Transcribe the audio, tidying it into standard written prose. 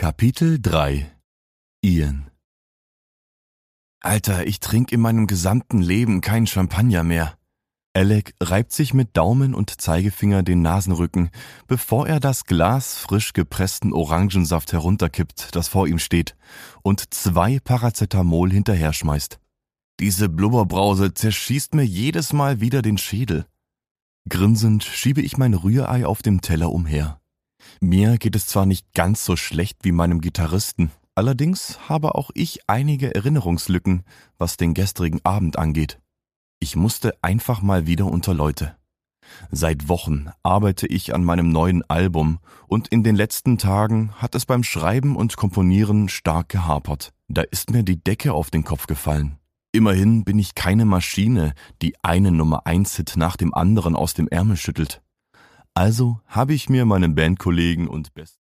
Kapitel 3 Ian. Alter, ich trinke in meinem gesamten Leben keinen Champagner mehr. Alec reibt sich mit Daumen und Zeigefinger den Nasenrücken, bevor er das Glas frisch gepressten Orangensaft herunterkippt, das vor ihm steht, und 2 Paracetamol hinterher schmeißt. Diese Blubberbrause zerschießt mir jedes Mal wieder den Schädel. Grinsend schiebe ich mein Rührei auf dem Teller umher. Mir geht es zwar nicht ganz so schlecht wie meinem Gitarristen, allerdings habe auch ich einige Erinnerungslücken, was den gestrigen Abend angeht. Ich musste einfach mal wieder unter Leute. Seit Wochen arbeite ich an meinem neuen Album und in den letzten Tagen hat es beim Schreiben und Komponieren stark gehapert. Da ist mir die Decke auf den Kopf gefallen. Immerhin bin ich keine Maschine, die einen Nummer-1-Hit nach dem anderen aus dem Ärmel schüttelt. Also habe ich mir meinen Bandkollegen und